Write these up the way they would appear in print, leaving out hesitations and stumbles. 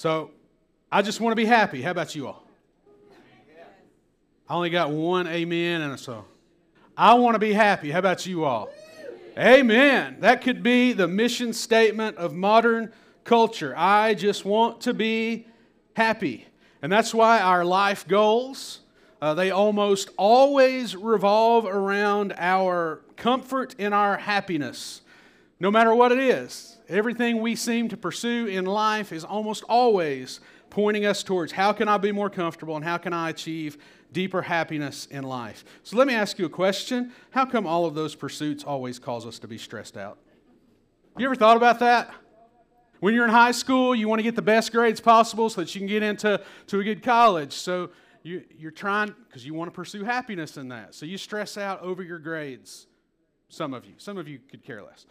So I just want to be happy. How about you all? I only got one amen and a so. I want to be happy. How about you all? Amen. That could be the mission statement of modern culture. I just want to be happy. And that's why our life goals, they almost always revolve around our comfort and our happiness. No matter what it is, everything we seem to pursue in life is almost always pointing us towards how can I be more comfortable and how can I achieve deeper happiness in life. So let me ask you a question. How come all of those pursuits always cause us to be stressed out? You ever thought about that? When you're in high school, you want to get the best grades possible so that you can get into a good college. So you're trying, because you want to pursue happiness in that. So you stress out over your grades. Some of you could care less.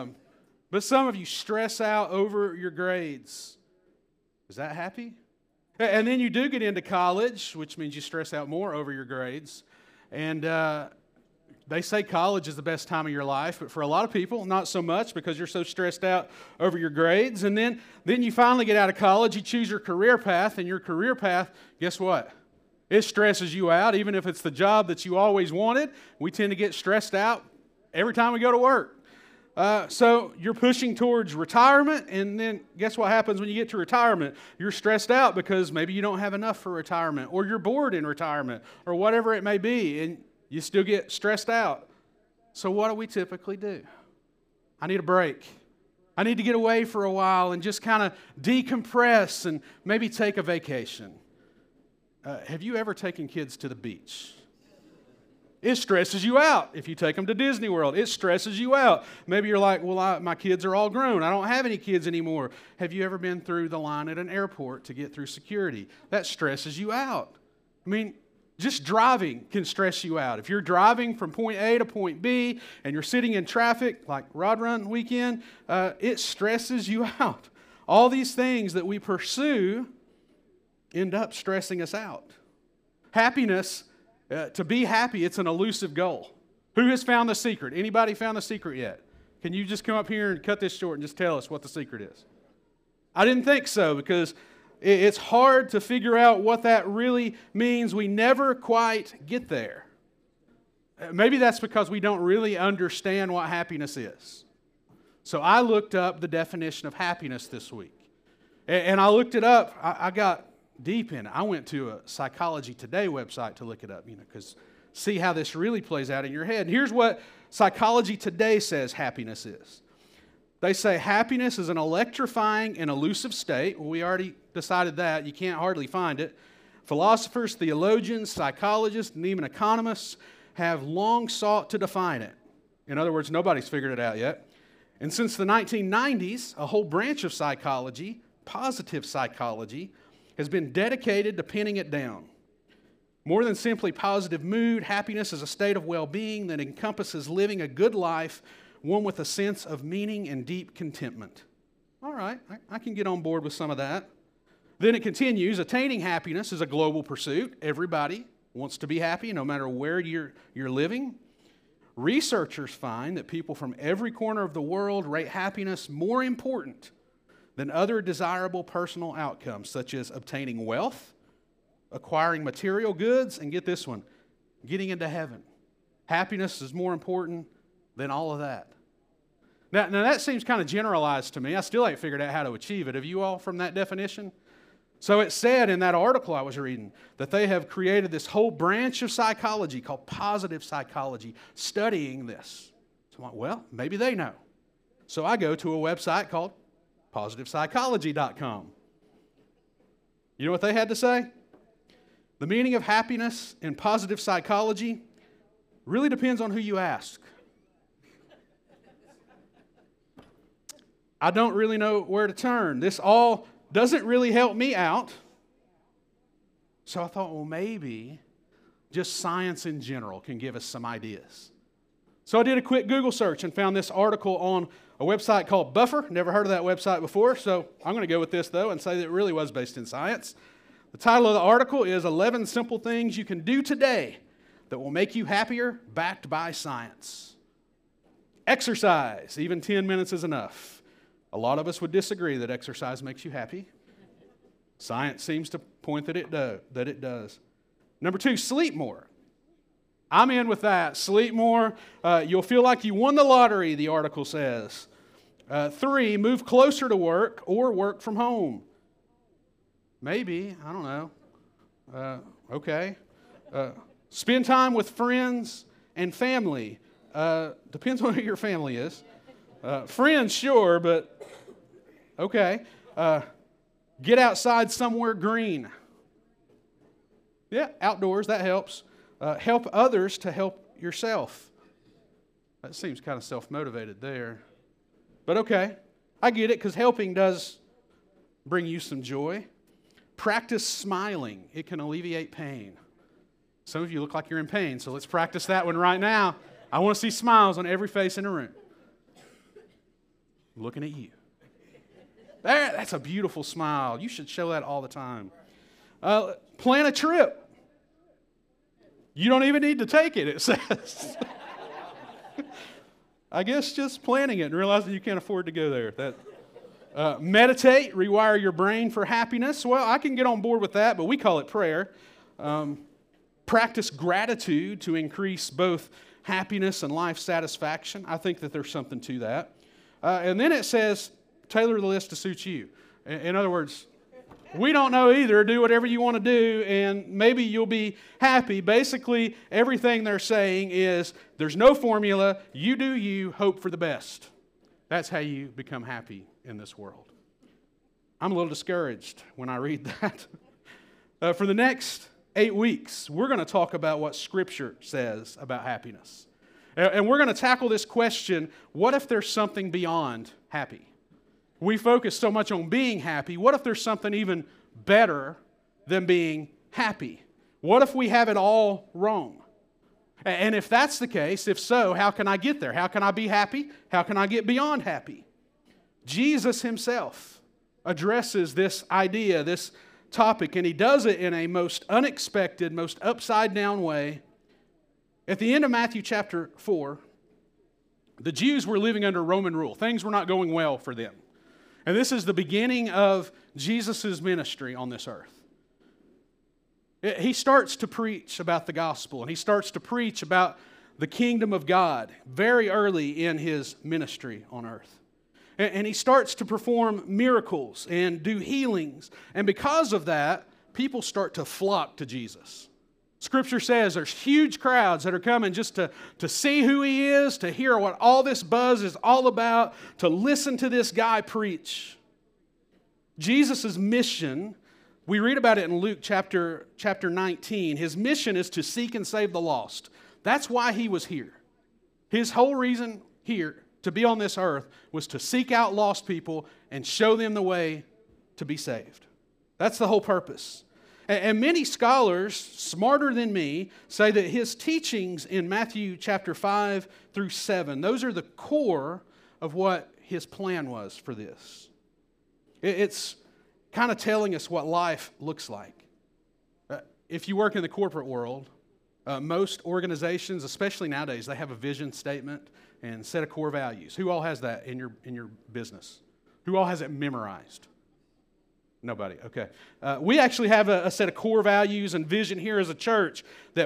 But some of you stress out over your grades. Is that happy? And then you do get into college, which means you stress out more over your grades. And they say college is the best time of your life, but for a lot of people, not so much because you're so stressed out over your grades. And then you finally get out of college, you choose your career path, and your career path, guess what? It stresses you out, even if it's the job that you always wanted. We tend to get stressed out every time we go to work. So you're pushing towards retirement, and then guess what happens when you get to retirement? You're stressed out because maybe you don't have enough for retirement, or you're bored in retirement, or whatever it may be, and you still get stressed out. So what do we typically do? I need a break. I need to get away for a while and just kind of decompress and maybe take a vacation. Have you ever taken kids to the beach? It stresses you out if you take them to Disney World. It stresses you out. Maybe you're like, well, my kids are all grown. I don't have any kids anymore. Have you ever been through the line at an airport to get through security? That stresses you out. I mean, just driving can stress you out. If you're driving from point A to point B and you're sitting in traffic, like Rod Run weekend, it stresses you out. All these things that we pursue end up stressing us out. Happiness, to be happy, it's an elusive goal. Who has found the secret? Anybody found the secret yet? Can you just come up here and cut this short and just tell us what the secret is? I didn't think so, because it's hard to figure out what that really means. We never quite get there. Maybe that's because we don't really understand what happiness is. So I looked up the definition of happiness this week. And I looked it up. I got deep in it. I went to a Psychology Today website to look it up, because see how this really plays out in your head. And here's what Psychology Today says happiness is. They say happiness is an electrifying and elusive state. Well, we already decided that. You can't hardly find it. Philosophers, theologians, psychologists, and even economists have long sought to define it. In other words, nobody's figured it out yet. And since the 1990s, a whole branch of psychology, positive psychology, has been dedicated to pinning it down. More than simply positive mood, happiness is a state of well-being that encompasses living a good life, one with a sense of meaning and deep contentment. All right, I can get on board with some of that. Then it continues, attaining happiness is a global pursuit. Everybody wants to be happy, no matter where you're living. Researchers find that people from every corner of the world rate happiness more important than other desirable personal outcomes, such as obtaining wealth, acquiring material goods, and get this one, getting into heaven. Happiness is more important than all of that. Now that seems kind of generalized to me. I still ain't figured out how to achieve it. Have you all from that definition? So it said in that article I was reading that they have created this whole branch of psychology called positive psychology, studying this. So I'm like, well, maybe they know. So I go to a website called positivepsychology.com. You know what they had to say? The meaning of happiness in positive psychology really depends on who you ask. I don't really know where to turn. This all doesn't really help me out. So I thought, well, maybe just science in general can give us some ideas. So I did a quick Google search and found this article on a website called Buffer. Never heard of that website before, so I'm going to go with this, though, and say that it really was based in science. The title of the article is 11 Simple Things You Can Do Today That Will Make You Happier, backed by science. Exercise. Even 10 minutes is enough. A lot of us would disagree that exercise makes you happy. Science seems to point that it does. Number 2, sleep more. I'm in with that. Sleep more. You'll feel like you won the lottery, the article says. 3, move closer to work or work from home. Maybe, I don't know. Okay. Spend time with friends and family. Depends on who your family is. Friends, sure, but okay. Get outside somewhere green. Yeah, outdoors, that helps. Help others to help yourself. That seems kind of self-motivated there. But okay, I get it, because helping does bring you some joy. Practice smiling. It can alleviate pain. Some of you look like you're in pain, so let's practice that one right now. I want to see smiles on every face in the room. I'm looking at you. That's a beautiful smile. You should show that all the time. Plan a trip. You don't even need to take it, it says. I guess just planning it and realizing you can't afford to go there. Meditate, rewire your brain for happiness. Well, I can get on board with that, but we call it prayer. Practice gratitude to increase both happiness and life satisfaction. I think that there's something to that. And then it says, tailor the list to suit you. In other words, we don't know either. Do whatever you want to do, and maybe you'll be happy. Basically, everything they're saying is there's no formula. You do you, hope for the best. That's how you become happy in this world. I'm a little discouraged when I read that. For the next 8 weeks, we're going to talk about what Scripture says about happiness. And we're going to tackle this question, what if there's something beyond happy? We focus so much on being happy. What if there's something even better than being happy? What if we have it all wrong? And if that's the case, if so, how can I get there? How can I be happy? How can I get beyond happy? Jesus himself addresses this idea, this topic, and he does it in a most unexpected, most upside-down way. At the end of Matthew chapter 4, the Jews were living under Roman rule. Things were not going well for them. And this is the beginning of Jesus' ministry on this earth. He starts to preach about the gospel, and he starts to preach about the kingdom of God very early in his ministry on earth. And he starts to perform miracles and do healings. And because of that, people start to flock to Jesus. Scripture says there's huge crowds that are coming just to see who he is, to hear what all this buzz is all about, to listen to this guy preach. Jesus' mission, we read about it in Luke chapter 19. His mission is to seek and save the lost. That's why he was here. His whole reason here to be on this earth was to seek out lost people and show them the way to be saved. That's the whole purpose. And many scholars, smarter than me, say that his teachings in Matthew chapter 5 through 7, those are the core of what his plan was for this. It's kind of telling us what life looks like. If you work in the corporate world, most organizations, especially nowadays, they have a vision statement and set of core values. Who all has that in your business? Who all has it memorized? Nobody, okay. We actually have a set of core values and vision here as a church that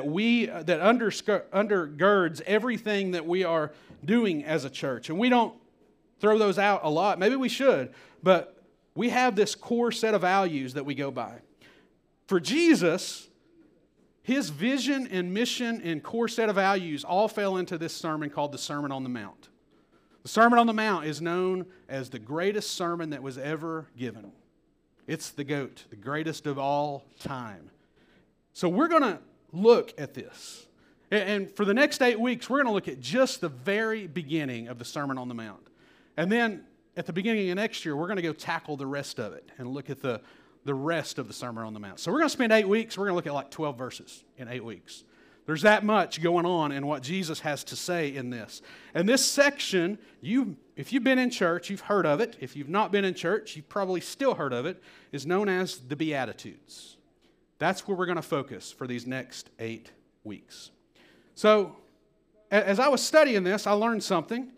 undergirds everything that we are doing as a church. And we don't throw those out a lot. Maybe we should, but we have this core set of values that we go by. For Jesus, his vision and mission and core set of values all fell into this sermon called the Sermon on the Mount. The Sermon on the Mount is known as the greatest sermon that was ever given. It's the GOAT, the greatest of all time. So we're going to look at this. And for the next 8 weeks, we're going to look at just the very beginning of the Sermon on the Mount. And then at the beginning of next year, we're going to go tackle the rest of it and look at the rest of the Sermon on the Mount. So we're going to spend 8 weeks. We're going to look at like 12 verses in 8 weeks. There's that much going on in what Jesus has to say in this. And this section, if you've been in church, you've heard of it. If you've not been in church, you've probably still heard of it, is known as the Beatitudes. That's where we're going to focus for these next 8 weeks. So, as I was studying this, I learned something.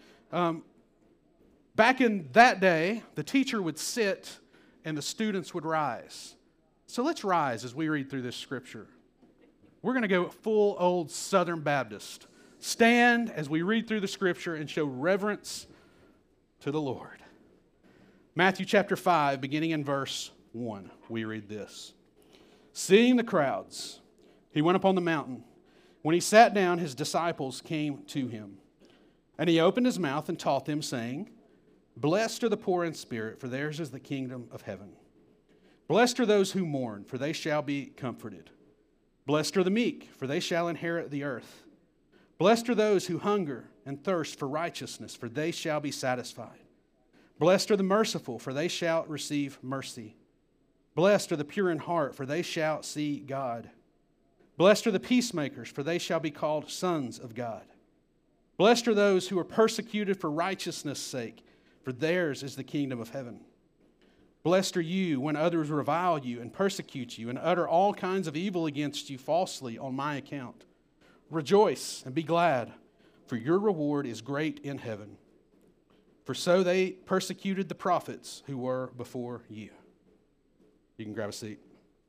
Back in that day, the teacher would sit and the students would rise. So let's rise as we read through this scripture. We're going to go full old Southern Baptist. Stand as we read through the scripture and show reverence to the Lord. Matthew chapter 5, beginning in verse 1, we read this. Seeing the crowds, he went up on the mountain. When he sat down, his disciples came to him. And he opened his mouth and taught them, saying, Blessed are the poor in spirit, for theirs is the kingdom of heaven. Blessed are those who mourn, for they shall be comforted. Blessed are the meek, for they shall inherit the earth. Blessed are those who hunger and thirst for righteousness, for they shall be satisfied. Blessed are the merciful, for they shall receive mercy. Blessed are the pure in heart, for they shall see God. Blessed are the peacemakers, for they shall be called sons of God. Blessed are those who are persecuted for righteousness' sake, for theirs is the kingdom of heaven. Blessed are you when others revile you and persecute you and utter all kinds of evil against you falsely on my account. Rejoice and be glad, for your reward is great in heaven. For so they persecuted the prophets who were before you. You can grab a seat.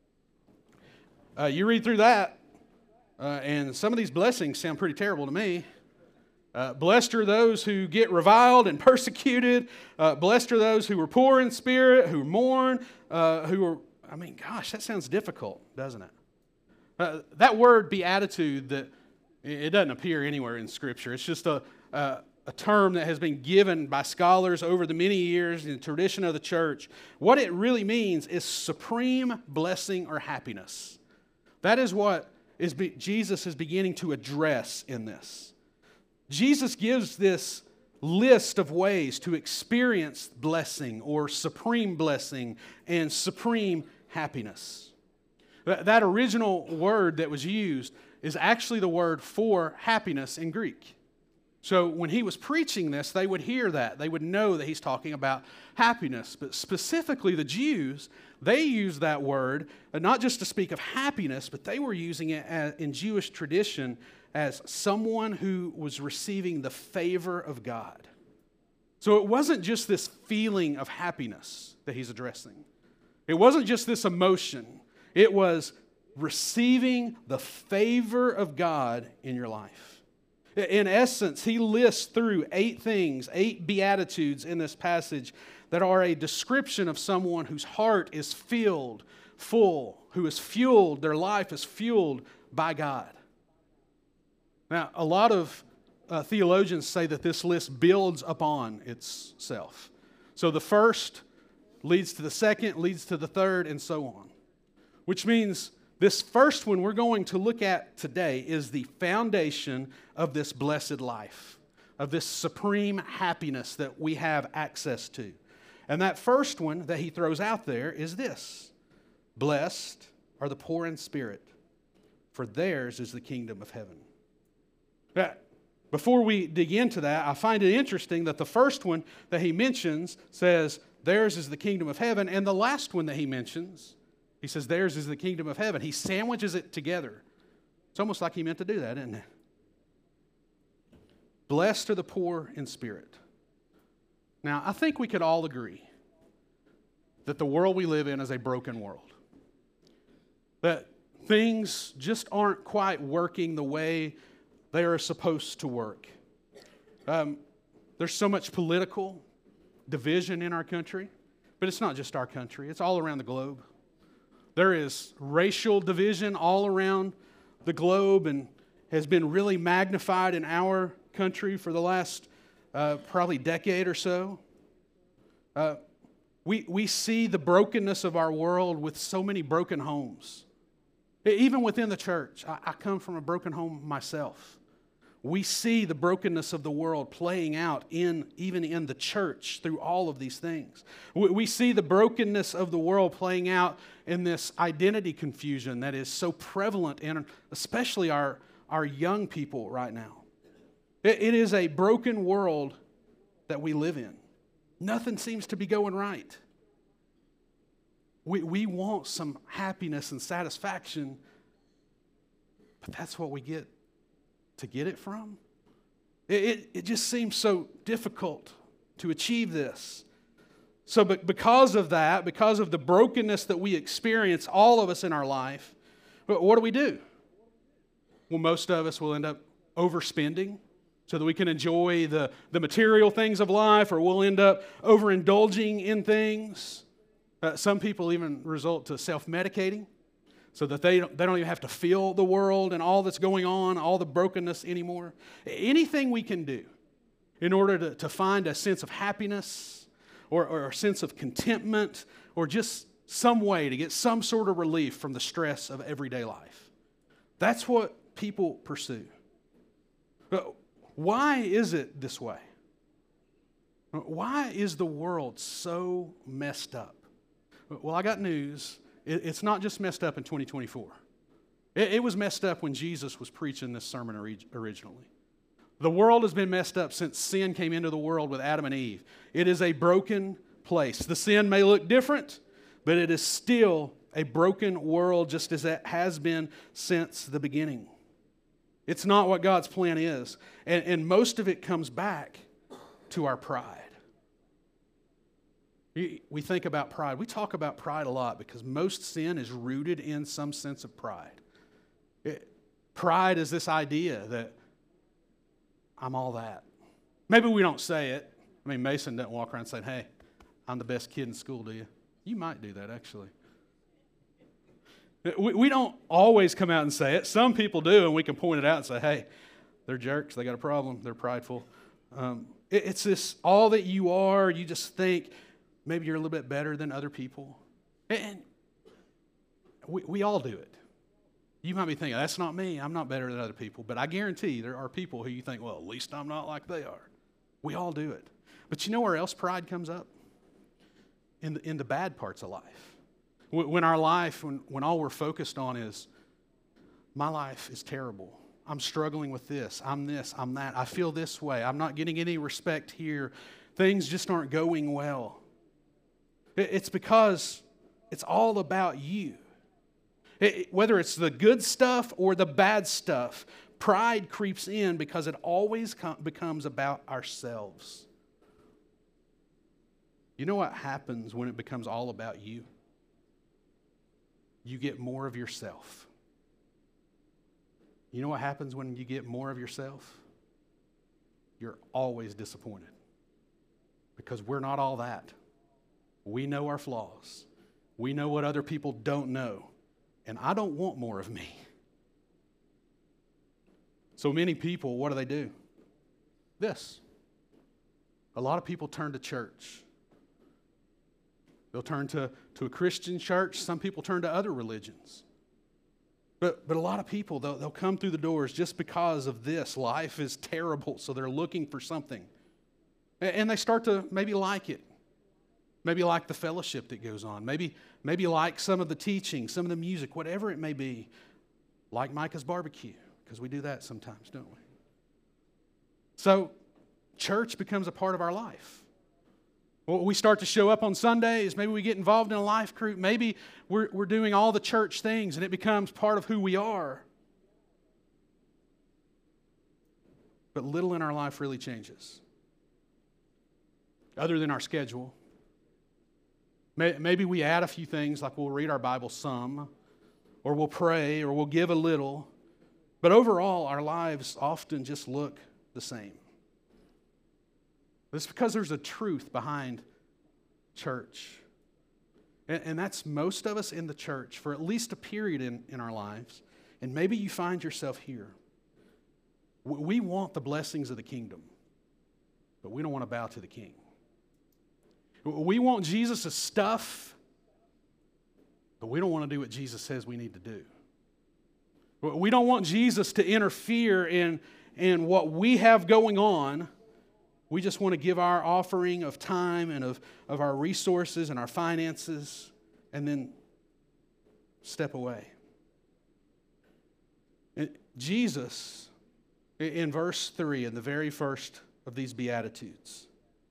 You read through that, and some of these blessings sound pretty terrible to me. Blessed are those who get reviled and persecuted. Blessed are those who are poor in spirit, who mourn, gosh, that sounds difficult, doesn't it? That word beatitude, it doesn't appear anywhere in Scripture. It's just a term that has been given by scholars over the many years in the tradition of the church. What it really means is supreme blessing or happiness. That is what Jesus is beginning to address in this. Jesus gives this list of ways to experience blessing or supreme blessing and supreme happiness. That original word that was used is actually the word for happiness in Greek. So when he was preaching this, they would hear that. They would know that he's talking about happiness. But specifically the Jews, they used that word not just to speak of happiness, but they were using it in Jewish tradition as someone who was receiving the favor of God. So it wasn't just this feeling of happiness that he's addressing. It wasn't just this emotion. It was receiving the favor of God in your life. In essence, he lists through 8 things, 8 beatitudes in this passage that are a description of someone whose heart is filled, full, who is fueled, their life is fueled by God. Now, a lot of theologians say that this list builds upon itself. So the first leads to the second, leads to the third, and so on. Which means this first one we're going to look at today is the foundation of this blessed life, of this supreme happiness that we have access to. And that first one that he throws out there is this: blessed are the poor in spirit, for theirs is the kingdom of heaven. Before we dig into that, I find it interesting that the first one that he mentions says, theirs is the kingdom of heaven, and the last one that he mentions, he says, theirs is the kingdom of heaven. He sandwiches it together. It's almost like he meant to do that, isn't it? Blessed are the poor in spirit. Now, I think we could all agree that the world we live in is a broken world. That things just aren't quite working the way they are supposed to work. There's so much political division in our country, but it's not just our country. It's all around the globe. There is racial division all around the globe and has been really magnified in our country for the last probably decade or so. We see the brokenness of our world with so many broken homes. Even within the church, I come from a broken home myself. We see the brokenness of the world playing out even in the church through all of these things. We see the brokenness of the world playing out in this identity confusion that is so prevalent in especially our young people right now. It is a broken world that we live in. Nothing seems to be going right. We want some happiness and satisfaction, but that's what we get to get it from. It just seems so difficult to achieve this. So because of that, because of the brokenness that we experience, all of us in our life, what do? Well, most of us will end up overspending so that we can enjoy the material things of life, or we'll end up overindulging in things. Some people even resort to self-medicating so that they don't even have to feel the world and all that's going on, all the brokenness anymore. Anything we can do in order to find a sense of happiness or a sense of contentment, or just some way to get some sort of relief from the stress of everyday life. That's what people pursue. But why is it this way? Why is the world so messed up? Well, I got news. It's not just messed up in 2024. It was messed up when Jesus was preaching this sermon originally. The world has been messed up since sin came into the world with Adam and Eve. It is a broken place. The sin may look different, but it is still a broken world, just as it has been since the beginning. It's not what God's plan is. And most of it comes back to our pride. We think about pride. We talk about pride a lot because most sin is rooted in some sense of pride. Pride is this idea that I'm all that. Maybe we don't say it. I mean, Mason doesn't walk around saying, hey, I'm the best kid in school, do you? You might do that, actually. We don't always come out and say it. Some people do, and we can point it out and say, hey, they're jerks. They got a problem. They're prideful. It's this all that you are. You just think maybe you're a little bit better than other people. And we all do it. You might be thinking, that's not me. I'm not better than other people. But I guarantee there are people who you think, well, at least I'm not like they are. We all do it. But you know where else pride comes up? In the bad parts of life. When our life, when all we're focused on is, my life is terrible. I'm struggling with this. I'm that. I feel this way. I'm not getting any respect here. Things just aren't going well. It's because it's all about you. Whether it's the good stuff or the bad stuff, pride creeps in because it always becomes about ourselves. You know what happens when it becomes all about you? You get more of yourself. You know what happens when you get more of yourself? You're always disappointed because we're not all that. We know our flaws. We know what other people don't know. And I don't want more of me. So many people, what do? This. A lot of people turn to church. They'll turn to a Christian church. Some people turn to other religions. But a lot of people, they'll come through the doors just because of this. Life is terrible, so they're looking for something. And they start to maybe like it. Maybe like the fellowship that goes on. Maybe like some of the teaching, some of the music, whatever it may be. Like Micah's barbecue, because we do that sometimes, don't we? So church becomes a part of our life. Well, we start to show up on Sundays. Maybe we get involved in a life group. Maybe we're doing all the church things, and it becomes part of who we are. But little in our life really changes. Other than our schedule. Maybe we add a few things, like we'll read our Bible some, or we'll pray, or we'll give a little. But overall, our lives often just look the same. It's because there's a truth behind church. And that's most of us in the church for at least a period in our lives. And maybe you find yourself here. We want the blessings of the kingdom, but we don't want to bow to the king. We want Jesus' stuff, but we don't want to do what Jesus says we need to do. We don't want Jesus to interfere in what we have going on. We just want to give our offering of time and of our resources and our finances and then step away. And Jesus, in verse 3, in the very first of these Beatitudes,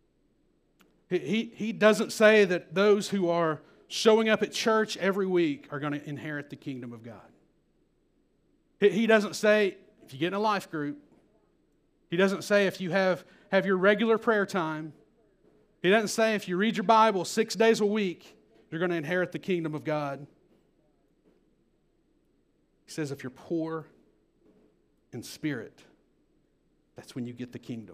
He doesn't say that those who are showing up at church every week are going to inherit the kingdom of God. He doesn't say if you get in a life group. He doesn't say if you have your regular prayer time. He doesn't say if you read your Bible 6 days a week, you're going to inherit the kingdom of God. He says if you're poor in spirit, that's when you get the kingdom.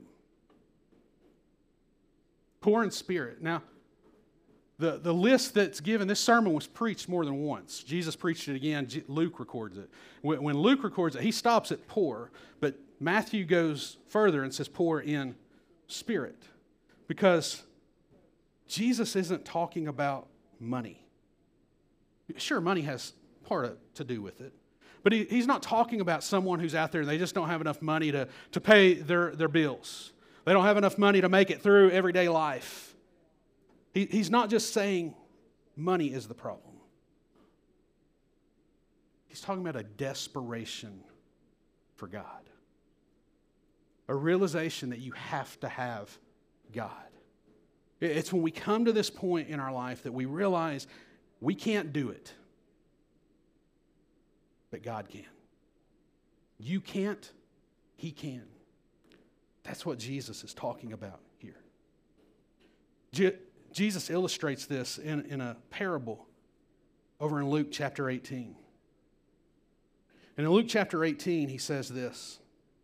Poor in spirit. Now, the list that's given, this sermon was preached more than once. Jesus preached it again. Luke records it. When Luke records it, he stops at poor, but Matthew goes further and says poor in spirit. Because Jesus isn't talking about money. Sure, money has part to do with it. But he's not talking about someone who's out there and they just don't have enough money to pay their bills. They don't have enough money to make it through everyday life. He's not just saying money is the problem. He's talking about a desperation for God. A realization that you have to have God. It's when we come to this point in our life that we realize we can't do it. But God can. You can't, He can. That's what Jesus is talking about here. Jesus illustrates this in a parable over in Luke chapter 18. And in Luke chapter 18, he says this: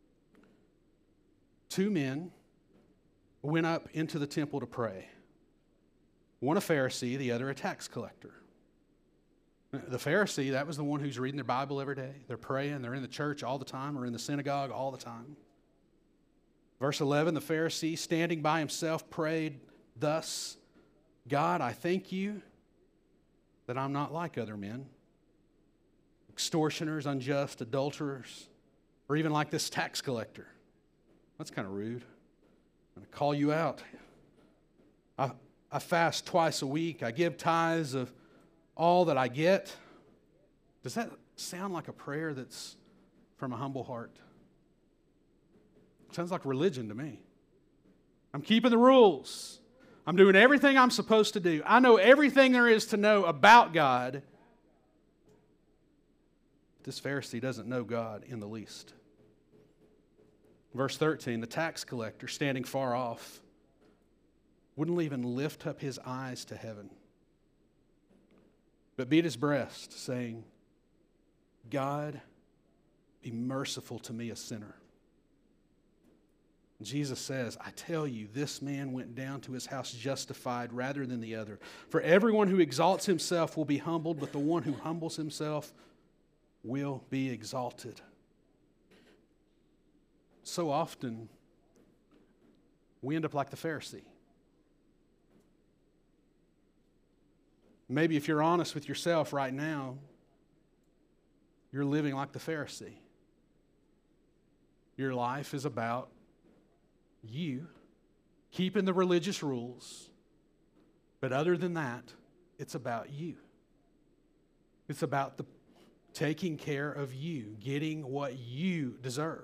2 men went up into the temple to pray. One a Pharisee, the other a tax collector. The Pharisee, that was the one who's reading their Bible every day. They're praying, they're in the church all the time, or in the synagogue all the time. Verse 11, the Pharisee, standing by himself, prayed thus: God, I thank you that I'm not like other men, extortioners, unjust, adulterers, or even like this tax collector. That's kind of rude. I'm going to call you out. I fast twice a week. I give tithes of all that I get. Does that sound like a prayer that's from a humble heart? Sounds like religion to me. I'm keeping the rules. I'm doing everything I'm supposed to do. I know everything there is to know about God. This Pharisee doesn't know God in the least. Verse 13, the tax collector, standing far off, wouldn't even lift up his eyes to heaven, but beat his breast, saying, God, be merciful to me, a sinner. Jesus says, I tell you, this man went down to his house justified rather than the other. For everyone who exalts himself will be humbled, but the one who humbles himself will be exalted. So often, we end up like the Pharisee. Maybe if you're honest with yourself right now, you're living like the Pharisee. Your life is about you keeping the religious rules, but other than that, it's about you. It's about the taking care of you, getting what you deserve.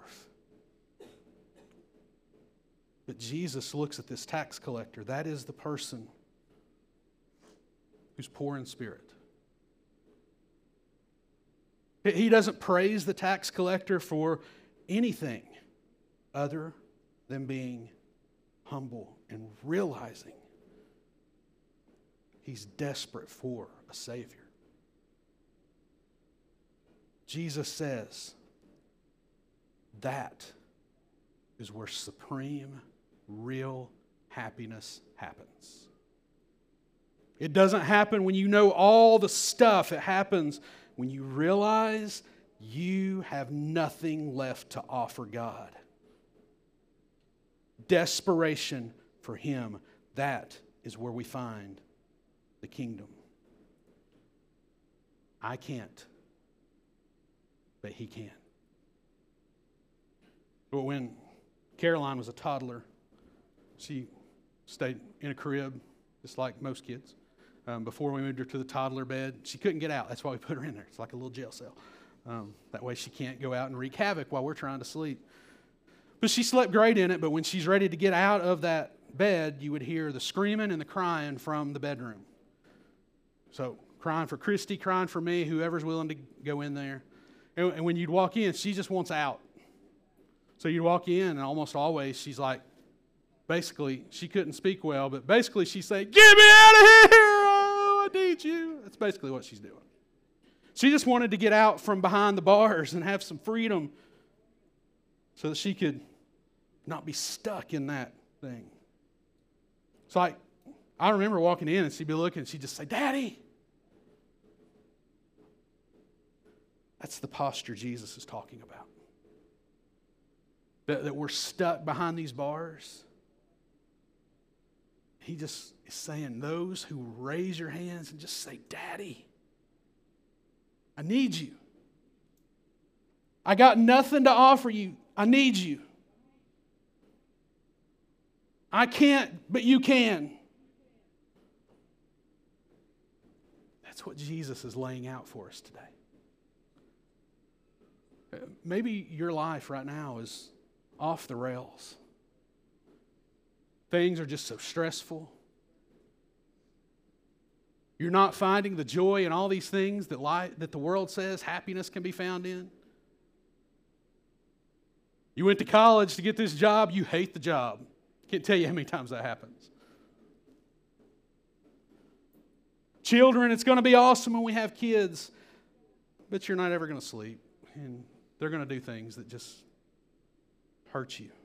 But Jesus looks at this tax collector. That is the person who's poor in spirit. He doesn't praise the tax collector for anything other than being humble and realizing he's desperate for a Savior. Jesus says that is where supreme, real happiness happens. It doesn't happen when you know all the stuff. It happens when you realize you have nothing left to offer God. Desperation for Him, that is where we find the kingdom. I can't, but He can. But when Caroline was a toddler, she stayed in a crib, just like most kids. Before we moved her to the toddler bed, she couldn't get out. That's why we put her in there. It's like a little jail cell. That way she can't go out and wreak havoc while we're trying to sleep. But she slept great in it, but when she's ready to get out of that bed, you would hear the screaming and the crying from the bedroom. So crying for Christy, crying for me, whoever's willing to go in there. And when you'd walk in, she just wants out. So you'd walk in, and almost always she's like, Basically, she couldn't speak well, but basically she's saying, "Get me out of here! Oh, I need you." That's basically what she's doing. She just wanted to get out from behind the bars and have some freedom so that she could not be stuck in that thing. It's like, I remember walking in and she'd be looking and she'd just say, "Daddy." That's the posture Jesus is talking about. That we're stuck behind these bars. He just is saying, those who raise your hands and just say, "Daddy, I need you. I got nothing to offer you. I need you. I can't, but you can." That's what Jesus is laying out for us today. Maybe your life right now is off the rails. Things are just so stressful. You're not finding the joy in all these things that the world says happiness can be found in. You went to college to get this job, you hate the job. Can't tell you how many times that happens. Children, it's going to be awesome when we have kids, but you're not ever going to sleep, and they're going to do things that just hurt you.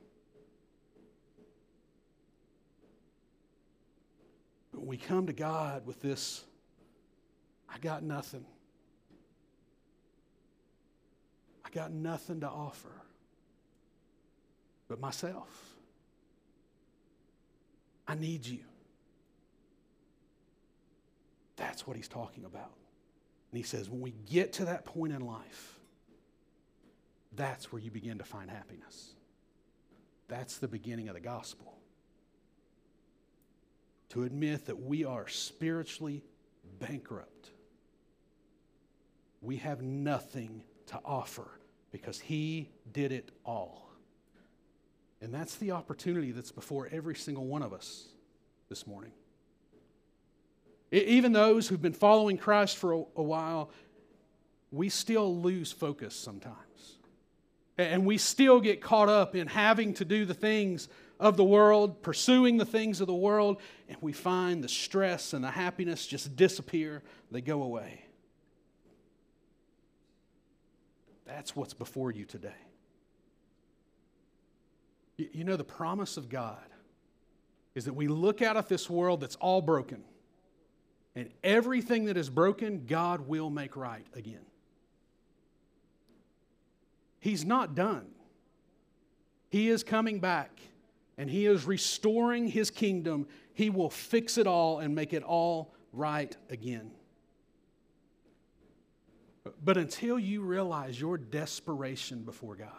But when we come to God with this, "I got nothing. I got nothing to offer but myself. I need you." That's what he's talking about. And he says, when we get to that point in life, that's where you begin to find happiness. That's the beginning of the gospel. To admit that we are spiritually bankrupt. We have nothing to offer because he did it all. And that's the opportunity that's before every single one of us this morning. Even those who've been following Christ for a while, we still lose focus sometimes. And we still get caught up in having to do the things of the world, pursuing the things of the world, and we find the stress and the happiness just disappear. They go away. That's what's before you today. You know, the promise of God is that we look out at this world that's all broken, and everything that is broken, God will make right again. He's not done. He is coming back, and he is restoring his kingdom. He will fix it all and make it all right again. But until you realize your desperation before God,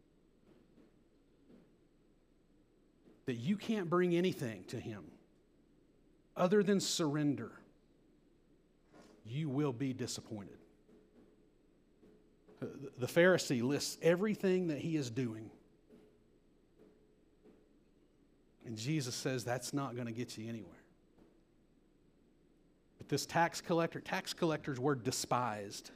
that you can't bring anything to him other than surrender, you will be disappointed. The Pharisee lists everything that he is doing. And Jesus says that's not going to get you anywhere. But this tax collectors were despised.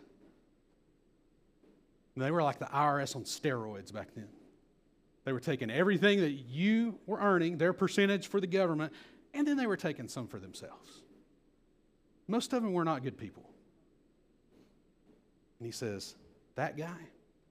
They were like the IRS on steroids back then. They were taking everything that you were earning, their percentage for the government, and then they were taking some for themselves. Most of them were not good people. And he says, that guy,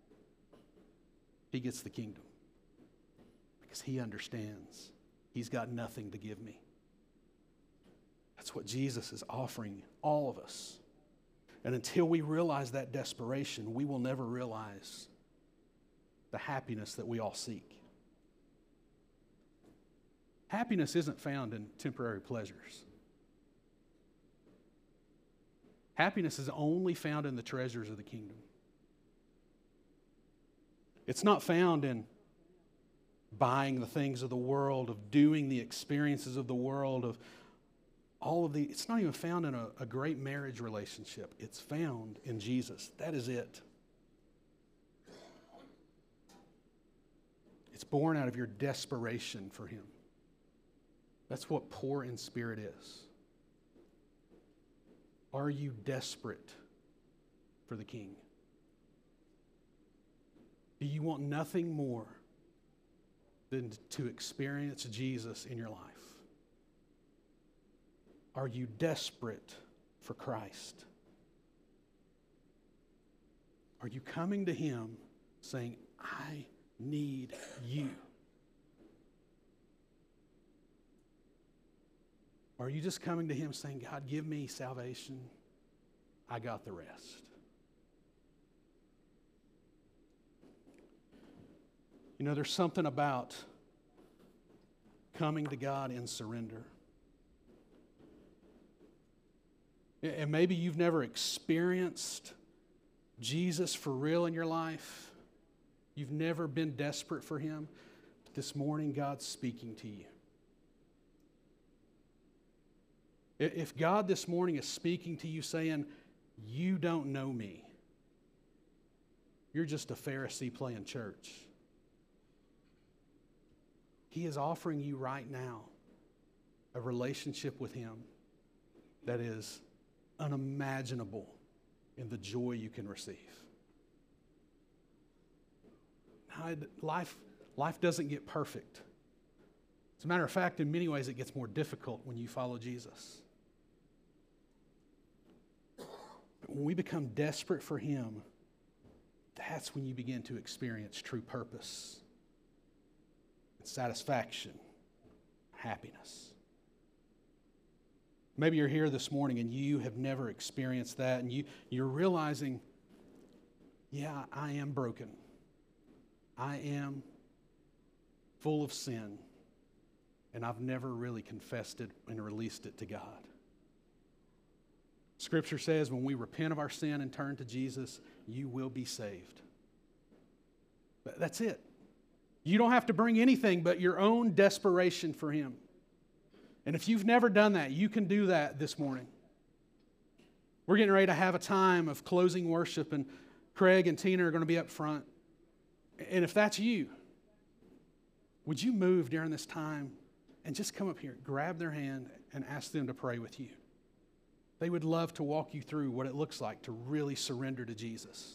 he gets the kingdom because he understands he's got nothing to give me. That's what Jesus is offering all of us. And until we realize that desperation, we will never realize the happiness that we all seek. Happiness isn't found in temporary pleasures. Happiness is only found in the treasures of the kingdom. It's not found in buying the things of the world, of doing the experiences of the world, of all of the, it's not even found in a great marriage relationship. It's found in Jesus. That is it. It's born out of your desperation for him. That's what poor in spirit is. Are you desperate for the King? Do you want nothing more than to experience Jesus in your life? Are you desperate for Christ? Are you coming to Him saying, I need you? Or are you just coming to Him saying, God, give me salvation. I got the rest. You know, there's something about coming to God in surrender. And maybe you've never experienced Jesus for real in your life. You've never been desperate for Him. But this morning, God's speaking to you. If God this morning is speaking to you saying, you don't know me, you're just a Pharisee playing church. He is offering you right now a relationship with Him that is unimaginable in the joy you can receive. Now, life doesn't get perfect. As a matter of fact, in many ways, it gets more difficult when you follow Jesus. But when we become desperate for Him, that's when you begin to experience true purpose, and satisfaction, happiness. Maybe you're here this morning and you have never experienced that, and you're realizing, yeah, I am broken. I am full of sin, and I've never really confessed it and released it to God. Scripture says when we repent of our sin and turn to Jesus, you will be saved. That's it. You don't have to bring anything but your own desperation for Him. And if you've never done that, you can do that this morning. We're getting ready to have a time of closing worship, and Craig and Tina are going to be up front. And if that's you, would you move during this time and just come up here, grab their hand, and ask them to pray with you? They would love to walk you through what it looks like to really surrender to Jesus.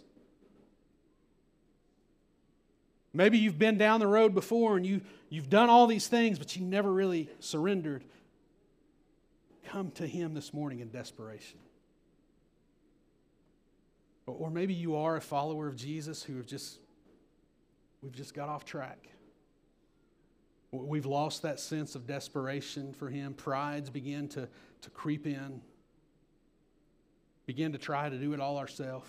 Maybe you've been down the road before and you've done all these things, but you never really surrendered. Come to Him this morning in desperation. Or maybe you are a follower of Jesus who we've just got off track. We've lost that sense of desperation for Him. Pride's begin to creep in. Begin to try to do it all ourselves.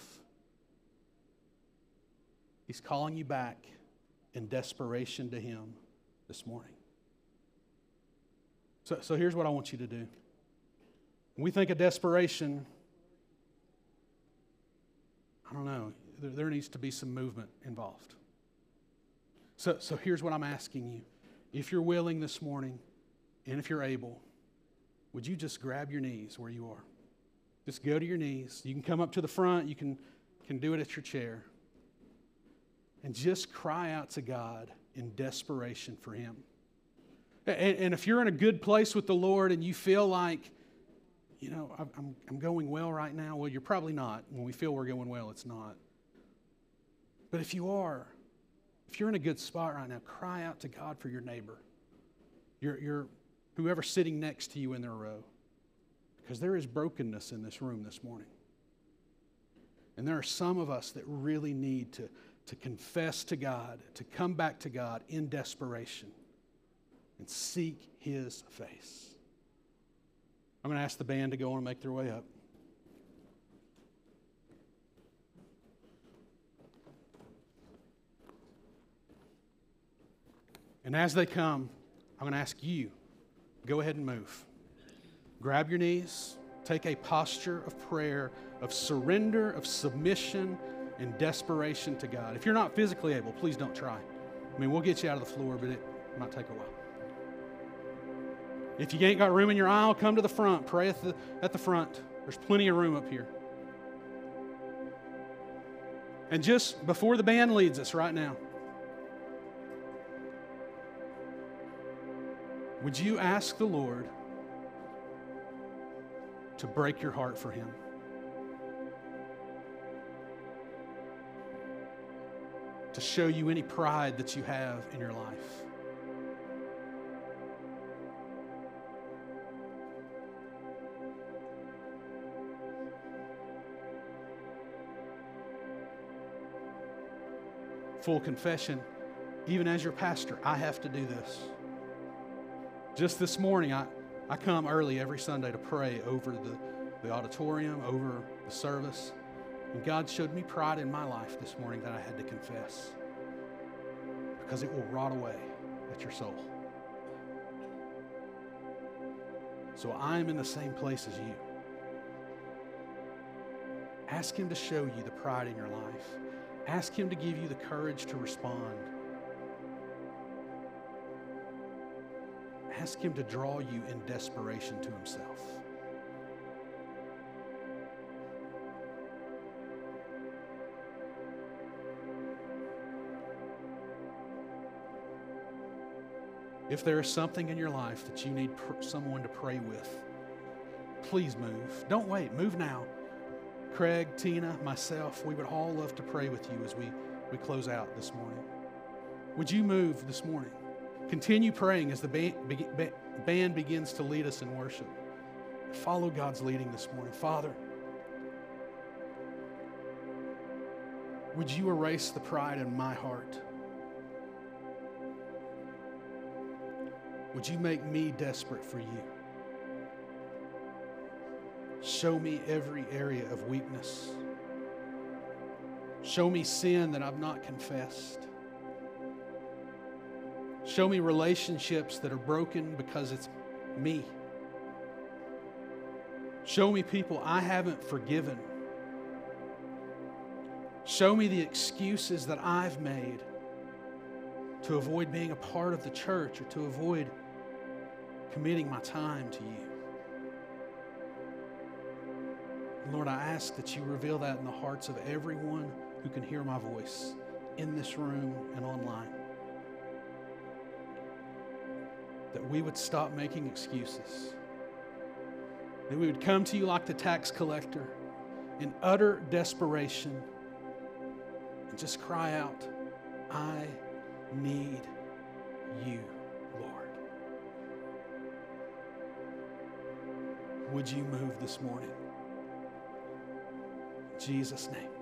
He's calling you back in desperation to Him this morning. So here's what I want you to do. When we think of desperation, I don't know, there needs to be some movement involved. So here's what I'm asking you. If you're willing this morning, and if you're able, would you just grab your knees where you are? Just go to your knees. You can come up to the front. You can do it at your chair. And just cry out to God in desperation for Him. And if you're in a good place with the Lord and you feel like, you know, I'm going well right now, well, you're probably not. When we feel we're going well, it's not. But if you are, if you're in a good spot right now, cry out to God for your neighbor, your whoever's sitting next to you in their row. Because there is brokenness in this room this morning. And there are some of us that really need to confess to God, to come back to God in desperation and seek His face. I'm going to ask the band to go on and make their way up. And as they come, I'm going to ask you, go ahead and move. Grab your knees, take a posture of prayer, of surrender, of submission, and desperation to God. If you're not physically able, please don't try. I mean, we'll get you out of the floor, but it might take a while. If you ain't got room in your aisle, come to the front. Pray at the front. There's plenty of room up here. And just before the band leads us right now, would you ask the Lord to break your heart for Him? To show you any pride that you have in your life. full confession, even as your pastor, I have to do this. Just this morning, I come early every Sunday to pray over the auditorium, over the service. And God showed me pride in my life this morning that I had to confess, because it will rot away at your soul. So I am in the same place as you. Ask Him to show you the pride in your life. Ask Him to give you the courage to respond. Ask Him to draw you in desperation to Himself. If there is something in your life that you need someone to pray with, please move. Don't wait. Move now. Craig, Tina, myself, we would all love to pray with you as we close out this morning. Would you move this morning? Continue praying as the band begins to lead us in worship. Follow God's leading this morning. Father, would you erase the pride in my heart? Would you make me desperate for you? Show me every area of weakness. Show me sin that I've not confessed. Show me relationships that are broken because it's me. Show me people I haven't forgiven. Show me the excuses that I've made to avoid being a part of the church or to avoid committing my time to you. Lord, I ask that you reveal that in the hearts of everyone who can hear my voice in this room and online. That we would stop making excuses. That we would come to you like the tax collector in utter desperation and just cry out, I need you, Lord. Would you move this morning? In Jesus' name.